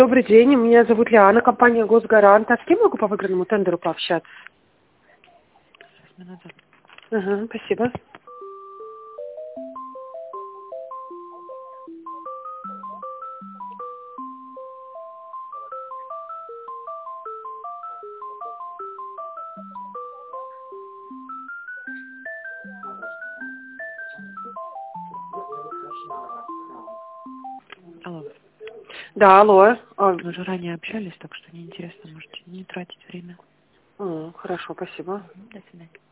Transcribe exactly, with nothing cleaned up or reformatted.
Добрый день, меня зовут Лиана, компания Госгарант. А с кем могу по выигранному тендеру пообщаться? Ага, спасибо. Алло. Да, алло. А, Мы же ранее общались, так что неинтересно, можете не тратить время. м, хорошо, спасибо. Мгм, до свидания.